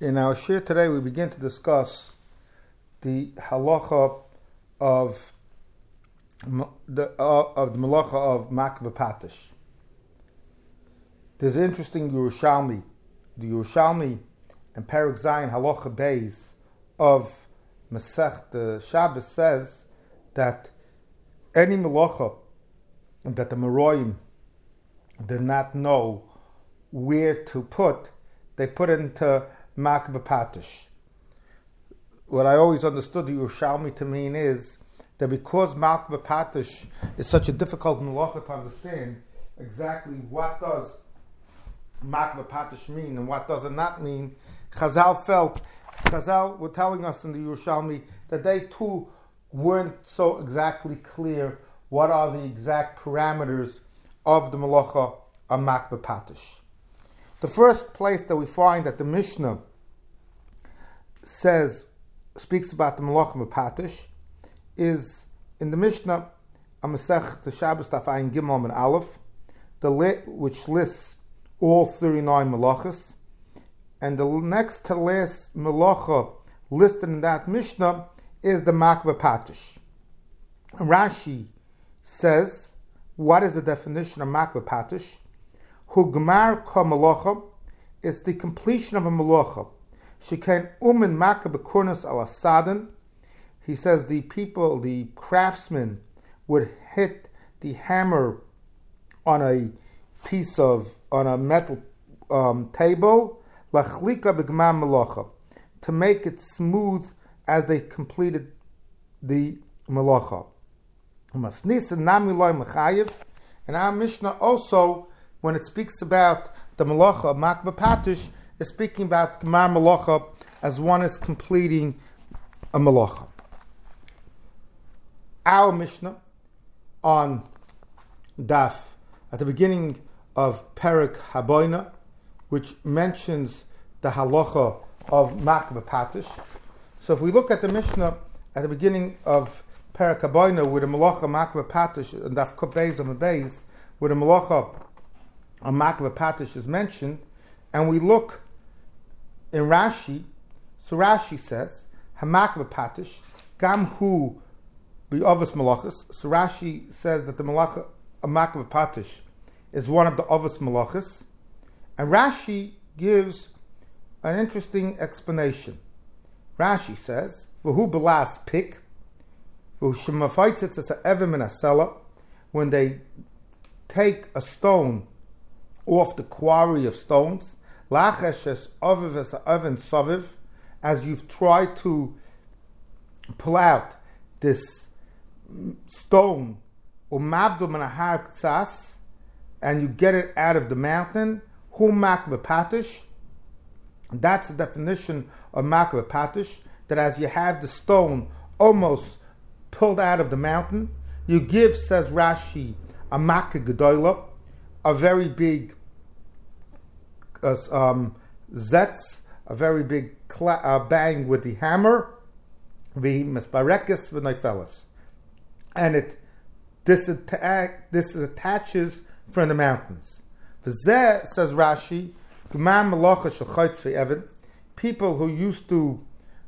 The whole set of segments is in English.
In our shir today, we begin to discuss the halacha of the malacha of makbeh patish. There's an interesting Yerushalmi. The Yerushalmi and Perek Zayin halacha beis of Masech the Shabbos says that any malacha that the Meroyim did not know where to put, they put into makbeh patish. What I always understood the Yerushalmi to mean is that because makbeh patish is such a difficult malacha to understand exactly what does makbeh patish mean and what does it not mean, Chazal were telling us in the Yerushalmi that they too weren't so exactly clear what are the exact parameters of the malacha of makbeh patish. The first place that we find that the Mishnah speaks about the malacha of patish is in the Mishnah Masech the Shabbos Daf Ayin Gimel and Aleph, which lists all 39 malachas, and the next to last malacha listed in that Mishnah is the makbeh patish. Rashi says, what is the definition of makbeh patish? Hu gmar ka malacha is the completion of a malacha. Shekain umen makbeh kurnas al asadan. He says the craftsmen would hit the hammer on a metal table, lachlika b'gmar malacha, to make it smooth as they completed the malacha. And our Mishnah also, when it speaks about the malacha of makbeh patish, is speaking about gmar malacha as one is completing a malacha. Our Mishnah on Daf at the beginning of Perek Haboina, which mentions the halacha of makbeh patish. So if we look at the Mishnah at the beginning of Perek Haboina, where the malacha makbeh patish and Daf Kuf Beis on the Beis, where the malacha of makbeh patish is mentioned, and we look in Rashi, so Rashi says hamakbeh patish gam hu bi'avos malachas. So Rashi says that the malacha of makbeh patish is one of the avos malachas, and Rashi gives an interesting explanation. Rashi says v'hu belas pik v'hu shemafaitzitz as a evim in a cellar, when they take a stone off the quarry of stones, lachesh oviv as oven soviv, as you've tried to pull out this stone, umavdu menahar ktsas, and you get it out of the mountain, hu makbeh patish. That's the definition of makbeh patish, that as you have the stone almost pulled out of the mountain, you give, says Rashi, a makkah gedolah, a very big zetz, a very big bang with the hammer, the misbarekis v'neifeles, and this attaches from the mountains. V'zeh, says Rashi, gmar malacha shechaytz ve'evan, people who used to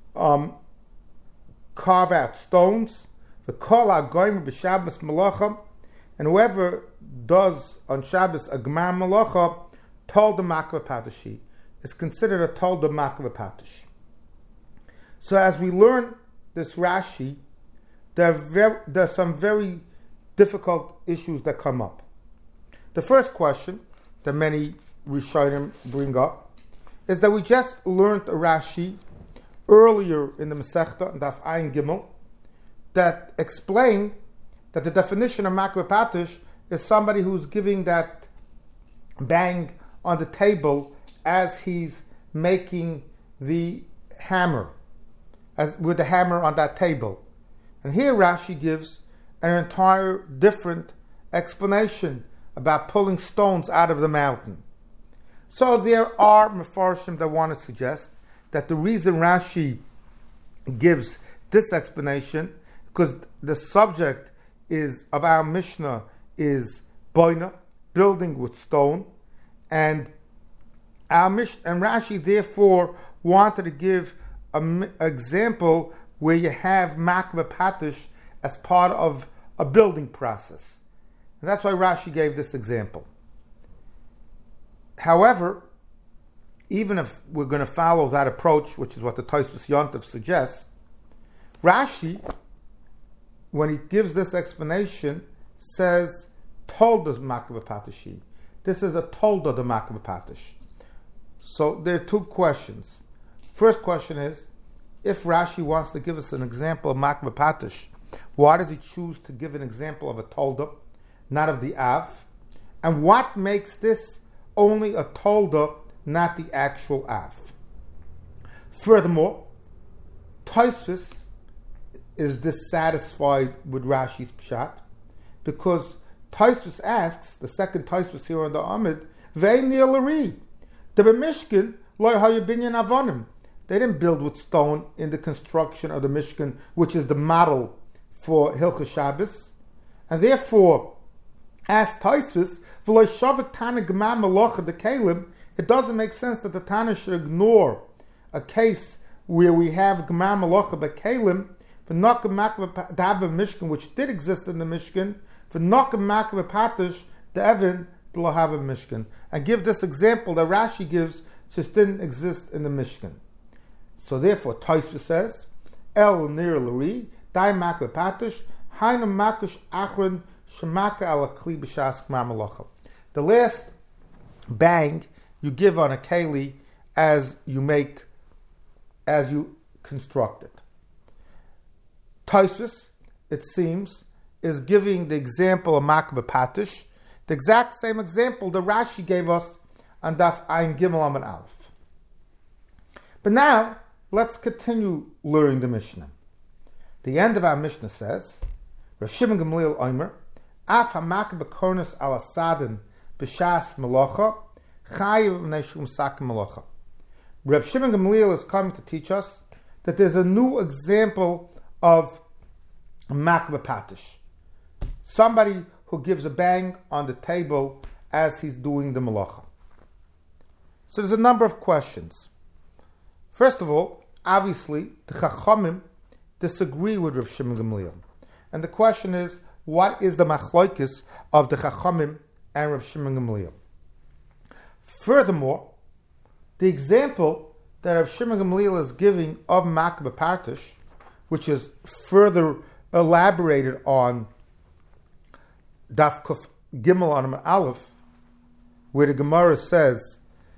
carve out stones, v'kol ha'goyim b'Shabbos malacha, and whoever does on Shabbos a gmar malacha, told the makbeh patish, is considered a told the makbeh patish. So as we learn this Rashi, there are some very difficult issues that come up. The first question that many Rishonim bring up is that we just learned a Rashi earlier in the Masechta, Daf Ayin Gimel, that explained that the definition of makbeh patish is somebody who's giving that bang on the table as he's making the hammer, as with the hammer on that table. And here Rashi gives an entire different explanation about pulling stones out of the mountain. So there are Mefarshim that want to suggest that the reason Rashi gives this explanation, because the subject of our Mishnah is boina, building with stone, and and Rashi therefore wanted to give an example where you have makbeh patish as part of a building process. And that's why Rashi gave this example. However, even if we're going to follow that approach, which is what the Tosfos Yontif suggests, Rashi, when he gives this explanation, says, Toldos makbeh patishi. This is a tolda de makbeh patish. So there are two questions. First question is, if Rashi wants to give us an example of makbeh patish, why does he choose to give an example of a tolda, not of the av? And what makes this only a tolda, not the actual av? Furthermore, Tosfos is dissatisfied with Rashi's pshat, because Tosfos asks, the second Tosfos here on the Amid, Ve'nir l'ri, the Mishkan lo hayabinyan avonim. They didn't build with stone in the construction of the Mishkan, which is the model for Hilchos Shabbos, and therefore, as Tosfos, v'lo shavik tana g'ma malacha de kelim, it doesn't make sense that the Tana should ignore a case where we have g'ma malacha de kelim, for not makbeh Mishkan, which did exist in the Mishkan, for not makbeh patish the Evan the Lahava Mishkan, and give this example that Rashi gives just didn't exist in the Mishkan. So therefore, Tosfos says, El nir l'ri dai makbeh patish hainu makish achron shemaka ala kli b'shas g'ma malacha. The last bang you give on a keli as you construct it. Tosfos, it seems, is giving the example of makbeh patish, the exact same example that Rashi gave us on Daf Ayin Gimel Amud Aleph. But now, let's continue learning the Mishnah. The end of our Mishnah says, Rav Shimon Gamliel Omer, Af ha-makbeh kornos ala sadin b'shas melacha, chayiv neshum sak melacha. Rav Shimon Gamliel is coming to teach us that there's a new example of makbeh patish. Somebody who gives a bang on the table as he's doing the malacha. So there's a number of questions. First of all, obviously, the Chachamim disagree with Rav Shimon Gamliel. And the question is, what is the machlokes of the Chachamim and Rav Shimon Gamliel? Furthermore, the example that Rav Shimon Gamliel is giving of makbeh patish, which is further elaborated on Daf Kuf Gimel Amud Aleph, where the Gemara says,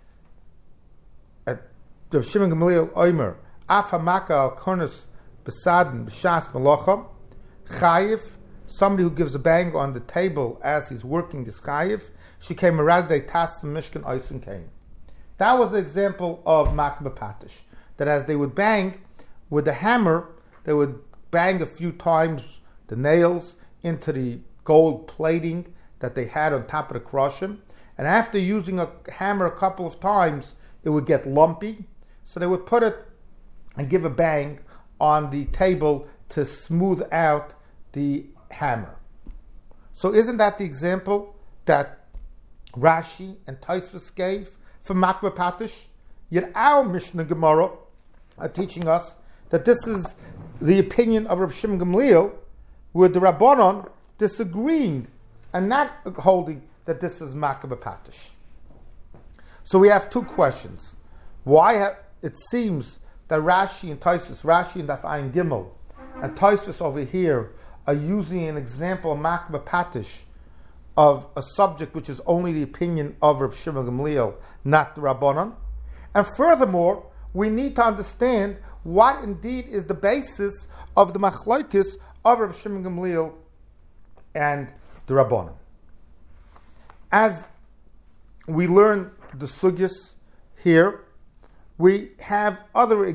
Rav Shimon Gamliel Omer, Af ha-maka al kornos b'sadin b'shas melacha, chayiv, somebody who gives a bang on the table as he's working is chayiv, she came around they tas mishkan oisin came. That was the example of makbeh patish, that as they would bang with the hammer, they would bang a few times the nails into the gold plating that they had on top of the kroshim, and after using a hammer a couple of times, it would get lumpy, so they would put it and give a bang on the table to smooth out the hammer. So isn't that the example that Rashi and Tosfos gave for makbeh patish? Yet our Mishnah Gemara are teaching us that this is the opinion of Rav Shimon Gamliel, with the Rabbanon disagreeing and not holding that this is makbeh patish. So we have two questions. It seems that Rashi and Daf Ayin Gimel, and Tosfos over here are using an example of makbeh patish of a subject which is only the opinion of Rav Shimon Gamliel, not the Rabbanon. And furthermore, we need to understand what indeed is the basis of the machlokes of Rav Shimon Gamliel and the Rabbanon. As we learn the sugyas here, we have other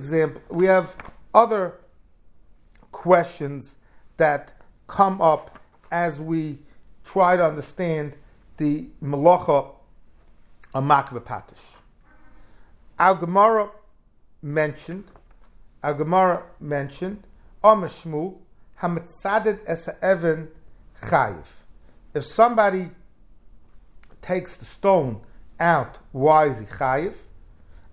questions that come up as we try to understand the malacha of makbeh patish. Our Gemara mentioned, Amashmu hamitzadet es ha'even chayiv. If somebody takes the stone out, why is he chayiv?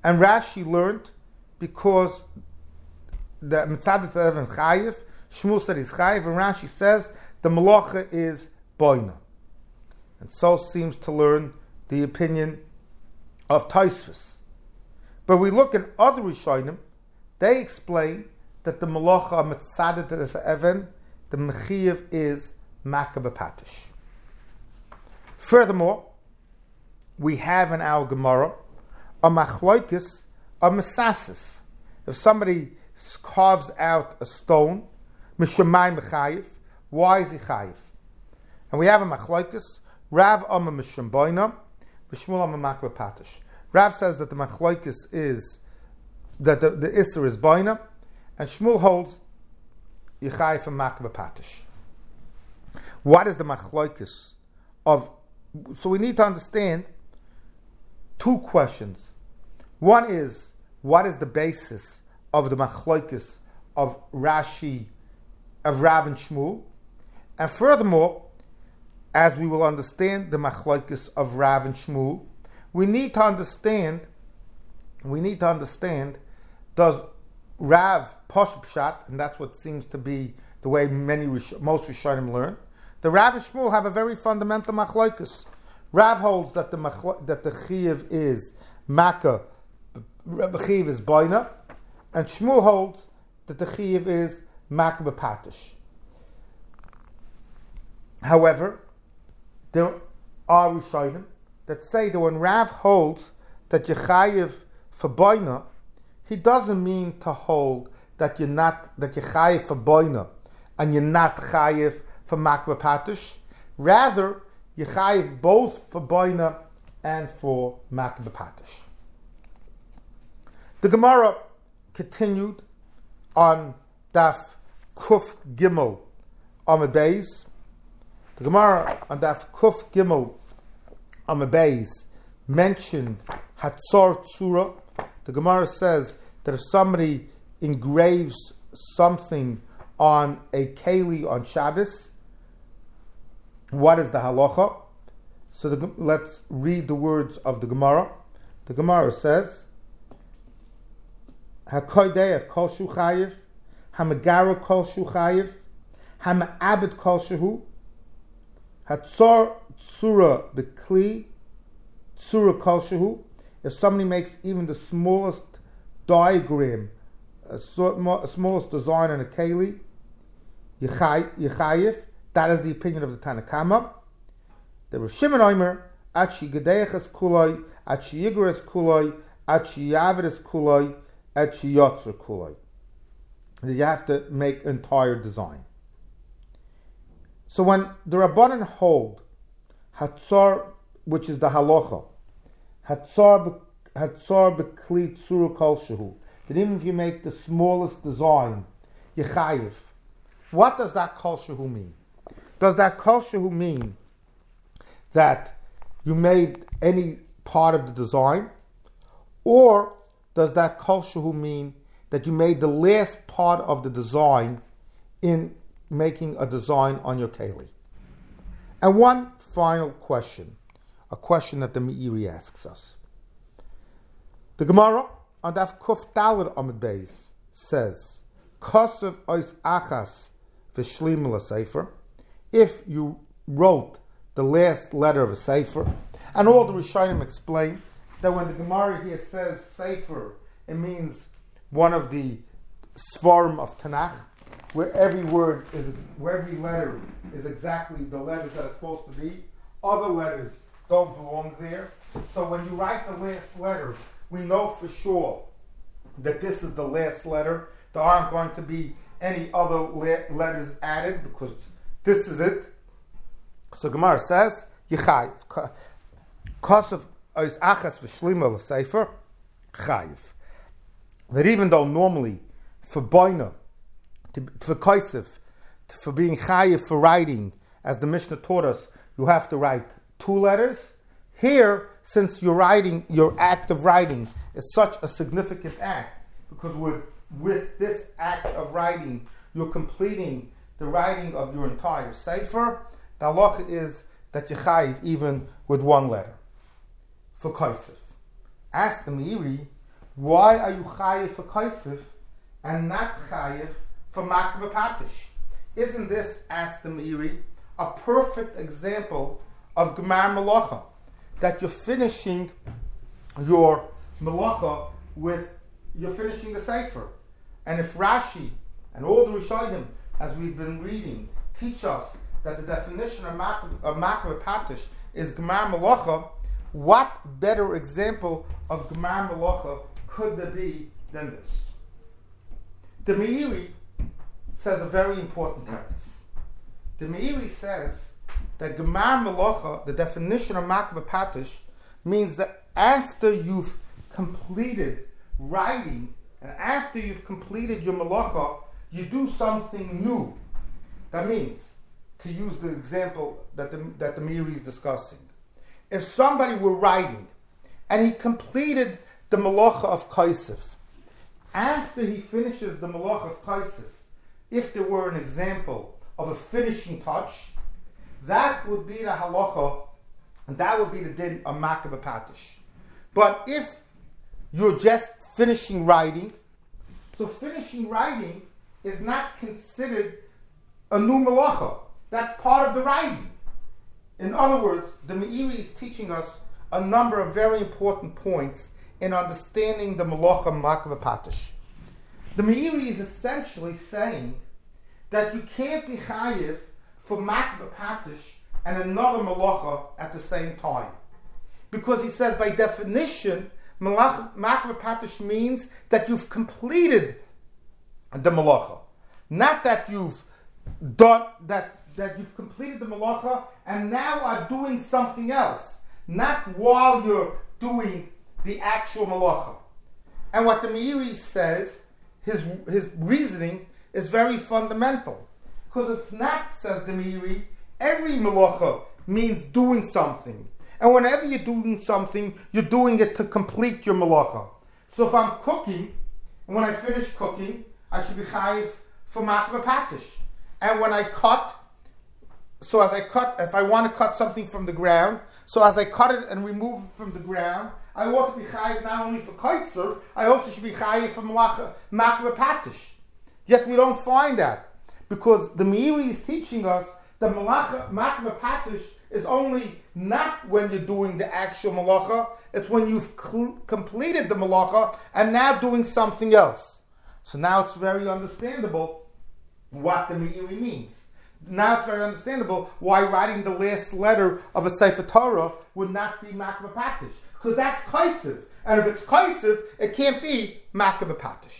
And Rashi learned because the Mitzadet Even Chayiv, Shmuel said he's Chayiv, and Rashi says the Malacha is Boina. And so seems to learn the opinion of Tosfos. But we look at other Rishonim, they explain that the Malacha Mitzadet Even, the Mechiyev is Makah B'Patish. Furthermore, we have in our Gemara a Machloikis, a Mesasis. If somebody carves out a stone, Mishamayim Chayiv, why is he Chayiv? And we have a Machloikis, Rav Amma Misham Boina, B'Shmuel Amma Makah B'Patish. Rav says that the Machloikis is that the Isser is Boina, and Shmuel holds Yechayiv and Makah B'Patish. What is the Machloikis of? So we need to understand two questions. One is, what is the basis of the Machloikis of Rashi, of Rav and Shmuel? And furthermore, as we will understand the Machloikis of Rav and Shmuel, we need to understand, does Rav Posh Pshat, and that's what seems to be the way most Rishonim learn, the Rav and Shmuel have a very fundamental Machloikis. Rav holds that the Chiyuv is Makah, Chiyuv is Boina, and Shmuel holds that the Chiyuv is Makah B'Patish. However, there are Rishonim that say that when Rav holds that you're Chayiv for Boina, he doesn't mean to hold that you're Chayiv for Boina and you're not Chayiv for Makah B'Patish. Rather, you're Chayiv both for Boina and for Makah B'Patish. The Gemara continued on Daf Kuf Gimel Amud Beis. The Gemara on Daf Kuf Gimel Amud Beis mentioned Hatzor Tzura. The Gemara says that if somebody engraves something on a keli on Shabbos, what is the halacha? So let's read the words of the Gemara. The Gemara says, HaKodeach kol shu chayiv, HaMegara kol shu chayiv, HaMe'abed kol shu, Hatzor Tzura B'Kli, Tzura kol shu. If somebody makes even the smallest diagram, smallest design on a keli, Yechayiv. That is the opinion of the Tanakama. The Rav Shimon Omer, Achi Gedeiches Kuloi, Achi Yigres Kuloi, Achi Yaveres Kuloi, Achi Yotzer Kuloi. You have to make an entire design. So when the Rabbanan hold Hatzor, which is the halacha, Hatzor B'Kli Tzura Kol Shehu, that even if you make the smallest design, Yechayiv. What does that Kol Shehu mean? Does that Kol Shehu mean that you made any part of the design? Or does that Kol Shehu mean that you made the last part of the design in making a design on your keli? And one final question, a question that the Meiri asks us. The Gemara on Daf Kuf Daled Amud Beis says, Kosev ois achas v'shlim l'sefer. If you wrote the last letter of a sefer, and all the Rishonim explain that when the Gemara here says sefer, it means one of the svarim of Tanakh, where every letter is exactly the letters that are supposed to be. Other letters don't belong there. So when you write the last letter, we know for sure that this is the last letter. There aren't going to be any other letters added because this is it. So Gemara says, Yechayiv. Kosev ois achas v'shlima l'sefer, chayiv. That even though normally for boina, for kosev, for being chayiv for writing, as the Mishnah taught us, you have to write 2 letters. Here, since your act of writing is such a significant act, because with this act of writing, you're completing the writing of your entire sefer, the halacha is that you chayiv even with 1 letter for kosev. Ask the Meiri, Why are you chayiv for kaisif and not chayiv for makbeh patish? Isn't this, asked the Meiri, a perfect example of gemar melacha, that you're finishing your melacha you're finishing the sefer? And if Rashi and all the Rishonim, as we've been reading, teach us that the definition of makbeh patish is gemar melacha, what better example of gemar melacha could there be than this? The Meiri says a very important text. The Meiri says that gemar melacha, the definition of makbeh patish, means that after you've completed writing and after you've completed your melacha, you do something new. That means, to use the example that the Meiri is discussing, if somebody were writing and he completed the melacha of kaisif, after he finishes the melacha of kaisif, if there were an example of a finishing touch, that would be the halacha, and that would be the din of makbeh patish. But if you're just finishing writing, so finishing writing is not considered a new melacha. That's part of the writing. In other words, the Meiri is teaching us a number of very important points in understanding the melacha makbeh patish. The Meiri is essentially saying that you can't be chayiv for makbeh patish and another melacha at the same time. Because he says by definition, makbeh patish means that you've completed the melacha. Not that you've done that you've completed the melacha and now are doing something else. Not while you're doing the actual melacha. And what the Meiri says, his reasoning is very fundamental. Because if not, says the Meiri, every melacha means doing something. And whenever you're doing something, you're doing it to complete your melacha. So if I'm cooking, and when I finish cooking, I should be chayiv for makbeh patish. And when I cut, so as I cut, if I want to cut something from the ground, so as I cut it and remove it from the ground, I ought to be chayiv not only for kaitzer, I also should be chayiv for makbeh patish. Yet we don't find that, because the Meiri is teaching us that makbeh patish is only not when you're doing the actual malacha, it's when you've completed the malacha and now doing something else. So now it's very understandable what the Meiri means. Now it's very understandable why writing the last letter of a Sefer Torah would not be makbeh patish, because that's kaisiv, and if it's kaisiv, it can't be makbeh patish.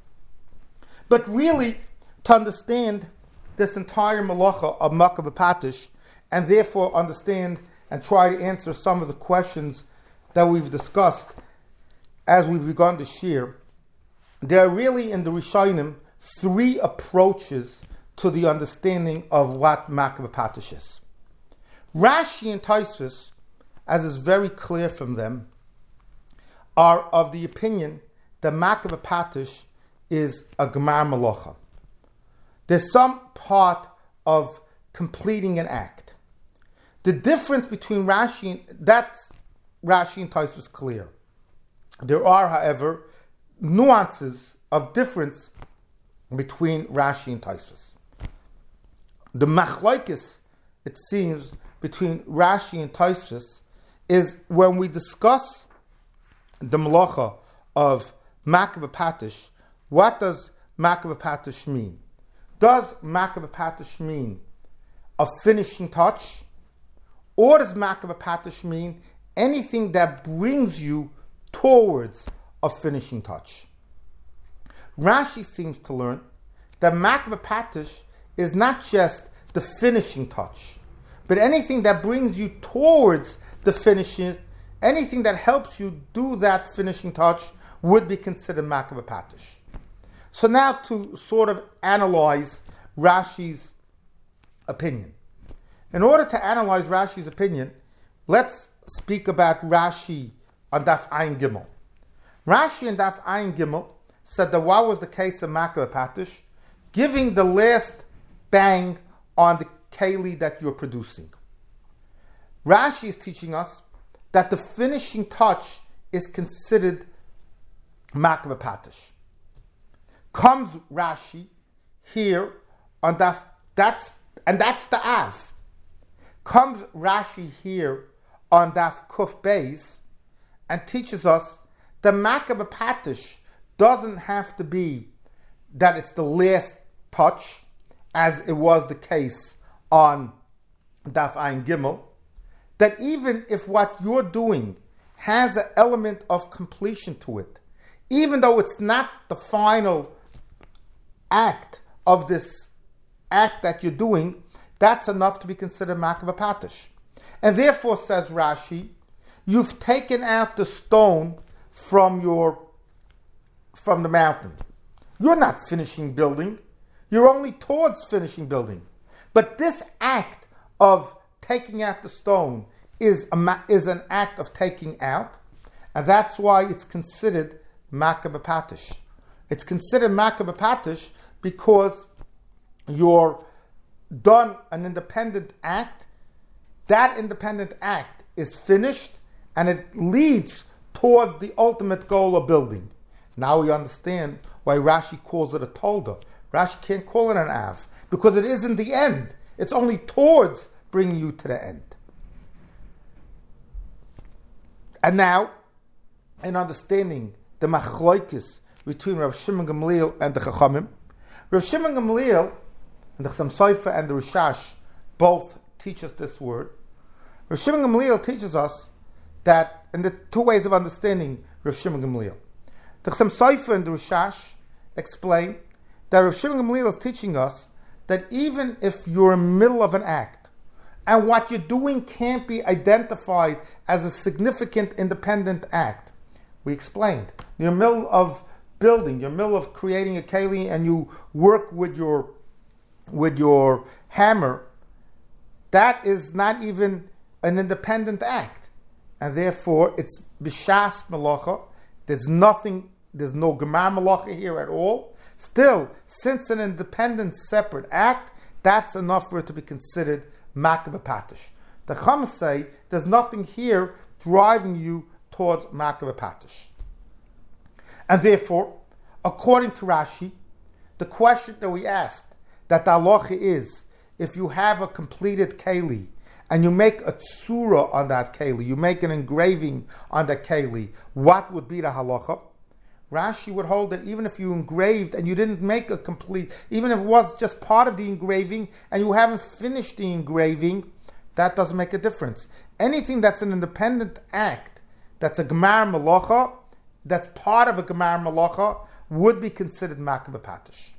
But really, to understand this entire malacha of makbeh patish, and therefore understand and try to answer some of the questions that we've discussed as we've begun to share, there are really in the Rishonim three approaches to the understanding of what makbeh patish is. Rashi and Tosfos, as is very clear from them, are of the opinion that makbeh patish is a gemar melacha. There's some part of completing an act. The difference between Rashi and Tosfos is clear. There are, however, nuances of difference between Rashi and Tosfos. The machlokes, it seems, between Rashi and Tosfos is when we discuss the melacha of makbeh patish. What does makbeh patish mean? Does makbeh patish mean a finishing touch? Or does makbeh patish mean anything that brings you towards a finishing touch? Rashi seems to learn that makbeh patish is not just the finishing touch, but anything that brings you towards the finishing, anything that helps you do that finishing touch would be considered makbeh patish. So now to sort of analyze Rashi's opinion. In order to analyze Rashi's opinion, let's speak about Rashi on Daf Ayin Gimel. Rashi on Daf Ayin Gimel said that what was the case of makbeh patish? Giving the last bang on the keli that you're producing. Rashi is teaching us that the finishing touch is considered Makabah Patish. Comes Rashi here on that's the Av. Comes Rashi here on Daf Kuf Beis and teaches us the Makabah Patish doesn't have to be that it's the last touch, as it was the case on Daf Ayin Gimel, that even if what you're doing has an element of completion to it, even though it's not the final act of this act that you're doing, that's enough to be considered Makabah Patish. And therefore, says Rashi, you've taken out the stone from the mountain. You're not finishing building. You're only towards finishing building. But this act of taking out the stone is an act of taking out, and that's why it's considered Makabah Patish. It's considered Makabah Patish because you're done an independent act. That independent act is finished, and it leads towards the ultimate goal of building. Now we understand why Rashi calls it a tolda. Rashi can't call it an av, because it isn't the end. It's only towards bringing you to the end. And now, in understanding the machloikis between Rav Shimon Gamliel and the Chachamim, Rav Shimon Gamliel and the Chassam Sofer and the Rishash both teach us this word. Rav Shimon Gamliel teaches us that, in the two ways of understanding Rav Shimon Gamliel, the Chassam Sofer and the Rishash explain that Rav Shimon Gamliel is teaching us that even if you're in the middle of an act and what you're doing can't be identified as a significant independent act, we explained, you're in the middle of building, you're in the middle of creating a keli, and you work with your hammer, that is not even an independent act, and therefore it's b'shas malacha. There's no gemar malacha here at all. Still, since an independent, separate act, that's enough for it to be considered Makabah Patish. The Chum say there's nothing here driving you towards Makabah Patish. And therefore, according to Rashi, the question that we asked, that the halacha is, if you have a completed keli and you make a tsura on that keli, you make an engraving on that keli, what would be the halacha? Rashi would hold that even if you engraved and you didn't make a complete, even if it was just part of the engraving and you haven't finished the engraving, that doesn't make a difference. Anything that's an independent act, that's a gemar malacha, that's part of a gemar malacha, would be considered Makabah Patish.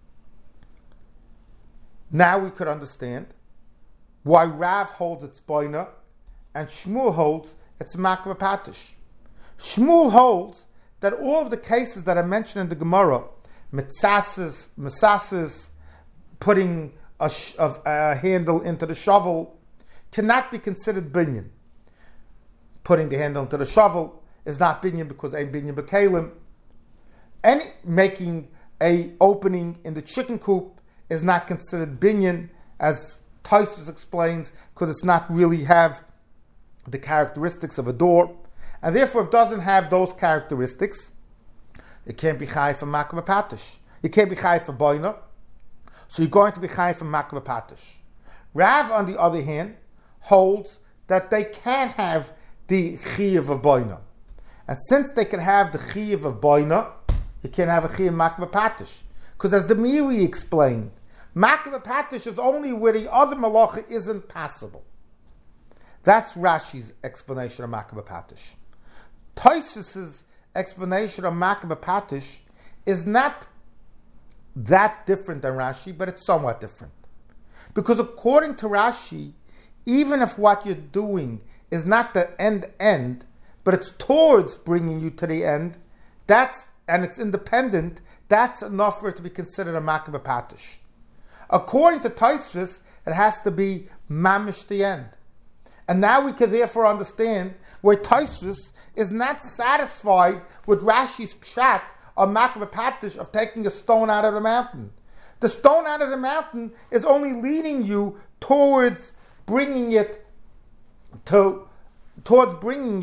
Now we could understand why Rav holds its boina and Shmuel holds its Makabah Patish. Shmuel holds that all of the cases that are mentioned in the Gemara, mitzasis, putting a handle into the shovel, cannot be considered binyan. Putting the handle into the shovel is not binyan because ain't binyan b'kelim. And making a opening in the chicken coop is not considered binyan, as Tosfos explains, because it's not really have the characteristics of a door. And therefore, if it doesn't have those characteristics, it can't be chai for Makabah Patish. You can't be chai for boina, so you're going to be chai for Makabah Patish. Rav, on the other hand, holds that they can have the chiyuv of boina. And since they can have the chiyuv of boina, you can't have a chiyuv Makabah Patish. Because as the Meiri explained, Makabah Patish is only where the other malacha isn't possible. That's Rashi's explanation of Makabah Patish. Tosfos' explanation of Makabah Patish is not that different than Rashi, but it's somewhat different. Because according to Rashi, even if what you're doing is not the end, but it's towards bringing you to the end, and it's independent, that's enough for it to be considered a Makabah Patish. According to Tosfos, it has to be mamish the end. And now we can therefore understand where Tosfos is not satisfied with Rashi's pshat of Makabah Patish of taking a stone out of the mountain. The stone out of the mountain is only leading you towards bringing it to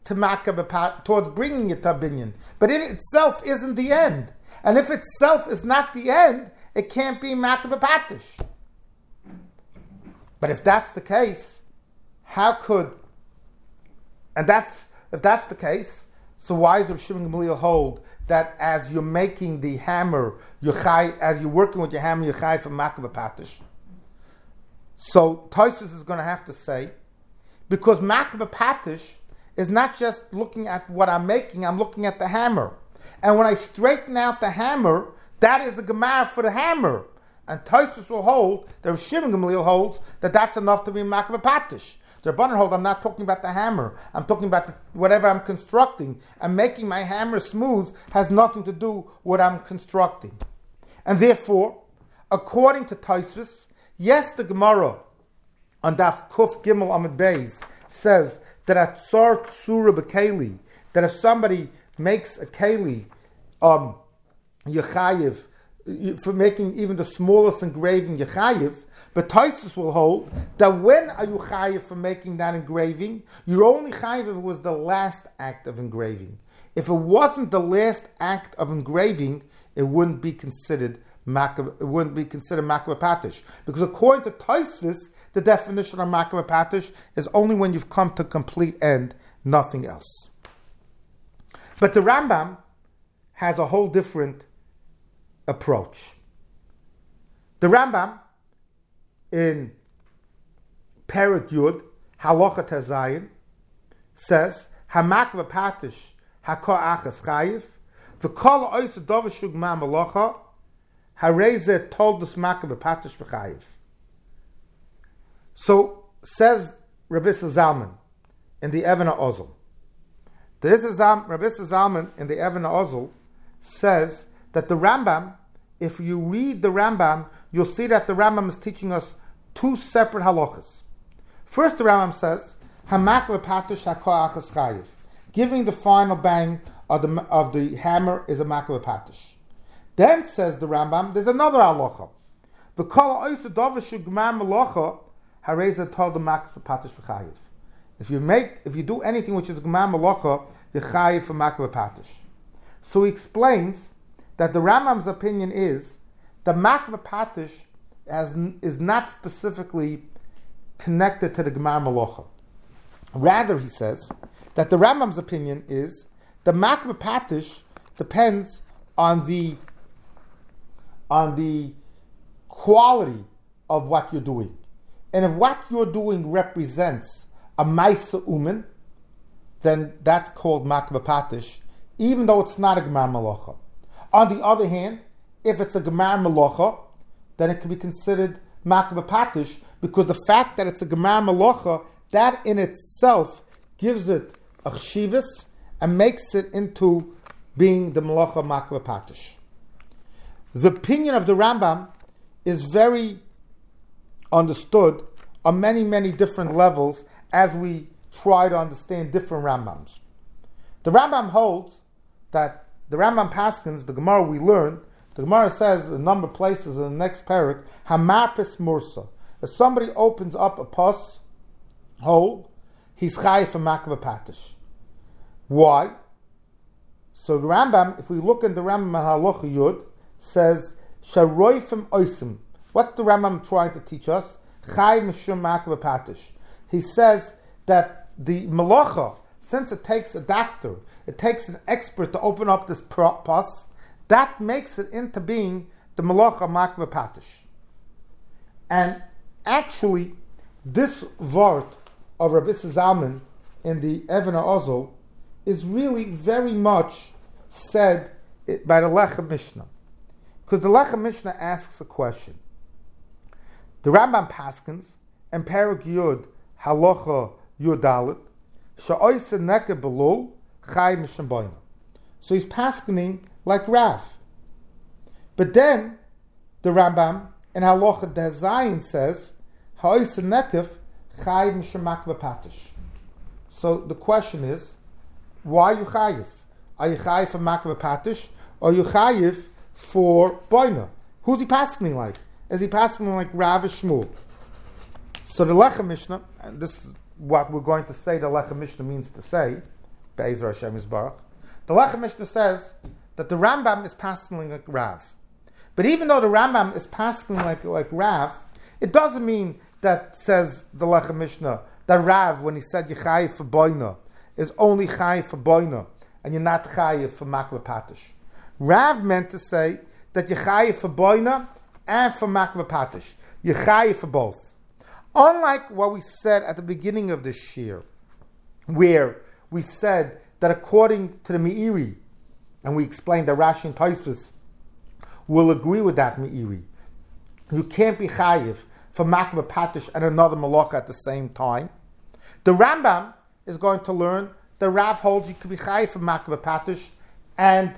towards bringing it to a binyan. But it itself isn't the end. And if itself is not the end, it can't be makar b'patish. But if that's the case, if that's the case, so why does Rav Shimon Gamliel hold that as you're making the hammer, as you're working with your hammer, you're chai for makar b'patish? So Tosfos is going to have to say, because makar b'patish is not just looking at what I'm making, I'm looking at the hammer. And when I straighten out the hammer, that is the gemara for the hammer. And Tosfos will hold, the Rav Shimon Gamliel holds, that that's enough to be makar b'patish. The Rabbanan hold, I'm not talking about the hammer. I'm talking about whatever I'm constructing. And making my hammer smooth has nothing to do with what I'm constructing. And therefore, according to Tosfos, yes, the Gemara on Daf Kuf Gimel Amud Beis says that at Tsar Tsura B'Keli, that if somebody makes a Keli, Yechayiv, for making even the smallest engraving Yechayiv, but Tosfos will hold that when are you chayiv for making that engraving? You're only chayiv if it was the last act of engraving. If it wasn't the last act of engraving, it wouldn't be considered makar b'patish. Because according to Tosfos, the definition of makar b'patish is only when you've come to complete end, nothing else. But the Rambam has a whole different approach. The Rambam in Perek Yud, Halacha Tezayin, says, Hamakar b'patish hakor achas chayiv, v'kol ha'ois dov shugma malacha, harei toldus makar b'patish v'chayiv. So, says Rabbi Zalman in the Even HaOzel. Rabbi Zalman in the Even HaOzel says that the Rambam, if you read the Rambam, you'll see that the Rambam is teaching us two separate halachas. First, the Rambam says, Hamakar b'patish hakor achas chayiv. Giving the final bang of the hammer is a makar b'patish. Then, says the Rambam, there's another halacha. V'kol ha'ois dov shugma malacha, harei zeh tol makar b'patish v'chayiv. If you do anything which is gmar malacha, you're chayiv for makar b'patish. So he explains that the Rambam's opinion is the makar b'patish is not specifically connected to the Gemar Malacha. Rather, he says that the Rambam's opinion is the makar b'patish depends on the quality of what you're doing. And if what you're doing represents a Maisa Umen, then that's called makar b'patish, even though it's not a Gemar Malacha. On the other hand, if it's a Gemar Malacha, then it can be considered makar b'patish, because the fact that it's a Gemar Malacha, that in itself gives it a chshivas and makes it into being the Malacha makar b'patish. The opinion of the Rambam is very understood on many, many different levels as we try to understand different Rambams. The Rambam holds that the Rambam paskins, the Gemara we learned, the Gemara says a number of places in the next parak, Hamarpis Mursa. If somebody opens up a pus hole, he's chayiv for makar b'patish. Why? So the Rambam, if we look in the Rambam Halacha Yud, says sharoifim oisim. What's the Rambam trying to teach us? Chayiv mishum makar b'patish. He says that the malacha, since it takes a doctor, it takes an expert to open up this pus, that makes it into being the malacha makar b'patish. And actually, this vart of Rabbi Zalman in the Even HaOzel is really very much said by the Lechem Mishnah. Because the Lechem Mishnah asks a question. The Rambam paskins, and Perek Yud, Halacha Yudalit, Sha'oise Neke Belul, Chai Misham Boina. So he's paskining like Rav. But then, the Rambam in Halacha Dezayin says, Ha'oise Nekef, Chai Misham makar b'patish. So the question is, why are you chayiv? Are you chayiv for makar b'patish, or are you chayiv for boina? Who's he paskining like? Is he paskining like Rav Shmuel? So the Lechem Mishnah, and this is what we're going to say the Lechem Mishnah means to say, Be'ezer Hashem Yisbarach. The Lechem Mishnah says that the Rambam is passing like Rav. But even though the Rambam is passing like Rav, it doesn't mean that, says the Lechem Mishnah, that Rav, when he said Yechayiv for Boina, is only Chayiv for Boina, and you're not Chayiv for Makva Patish. Rav meant to say that you're Chayiv for Boina and for Makva Patish. You're Chayiv for both. Unlike what we said at the beginning of this shir, where we said that according to the Meiri, and we explained that Rashi and Tosfos will agree with that Meiri, you can't be Chayiv for Makva Patish and another Malacha at the same time. The Rambam is going to learn that Rav holds you could be Chayiv for Makva Patish and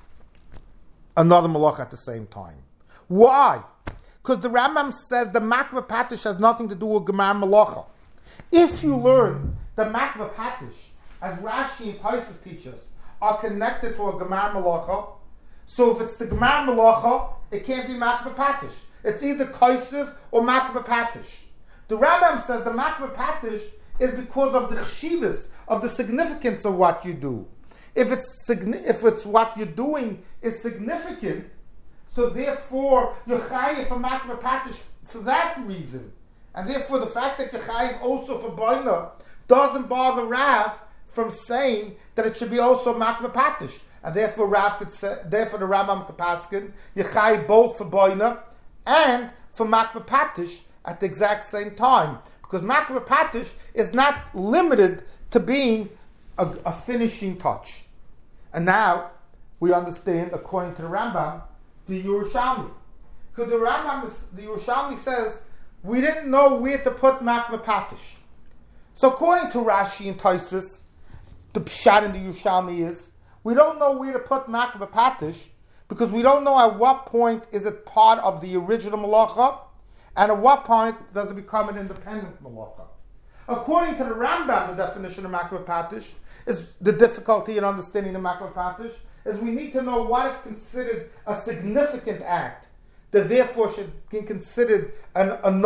another Malacha at the same time. Why? Because the Rambam says the Makva Patish has nothing to do with Gemar Malacha. If you learn the Makva Patish, as Rashi and Tosfos teach us, are connected to a Gemar Malacha, so if it's the Gemar Malacha, it can't be Makva Patish. It's either Kosev or Makva Patish. The Rambam says the Makva Patish is because of the chshivas, of the significance of what you do. If it's what you're doing is significant, so therefore you're chayiv for Makva Patish for that reason. And therefore the fact that you're chayiv also for Boina doesn't bother Rav from saying that it should be also Makva Patish. And therefore Rav could say, therefore the Rambam could paskin, you're chayiv both for Boina and for Makva Patish at the exact same time. Because Makva Patish is not limited to being a finishing touch. And now we understand, according to the Rambam, the Yerushalmi. Because the Yerushalmi says, we didn't know where to put Makva Patish. So according to Rashi and Tosfos, the pshat in the Yerushalmi is, we don't know where to put Makva Patish because we don't know at what point is it part of the original Malacha and at what point does it become an independent Malacha. According to the Rambam, the definition of Makva Patish is the difficulty in understanding the Makva Patish is we need to know what is considered a significant act that therefore should be considered a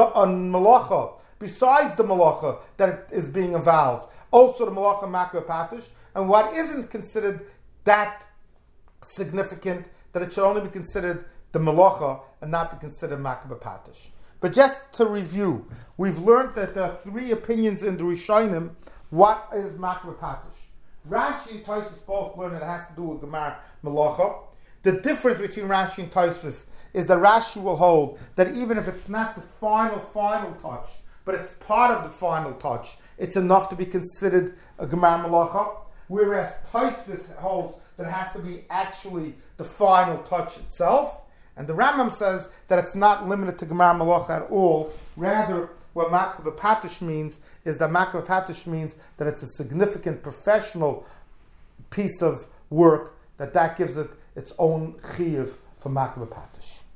Malacha besides the Malacha that is being involved. Also the Malacha Makva Patish, and what isn't considered that significant that it should only be considered the Malacha and not be considered Makva Patish. But just to review, we've learned that there are three opinions in the Rishonim what is Makva Patish. Rashi and Tosfos both learn it has to do with Gemar Malacha. The difference between Rashi and Tosfos is that Rashi will hold that even if it's not the final touch, but it's part of the final touch, it's enough to be considered a Gemar Malacha, whereas Tosfos holds that it has to be actually the final touch itself. And the Rambam says that it's not limited to Gemar Malacha at all. Rather, what Makva Patish means is that Makva Patish means that it's a significant professional piece of work that gives it its own chiyuv for Makva Patish.